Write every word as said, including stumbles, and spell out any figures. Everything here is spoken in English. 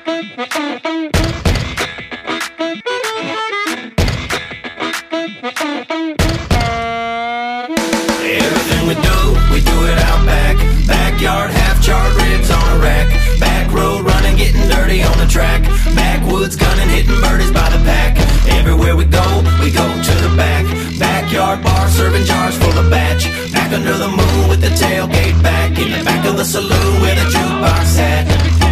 Everything we do, we do it out back. Backyard, half-charred ribs on a rack. Back road running, getting dirty on the track. Backwoods gunning, hitting birdies by the pack. Everywhere we go, we go to the back. Backyard bar, serving jars full of batch. Back under the moon with the tailgate back. In the back of the saloon where the jukebox sat.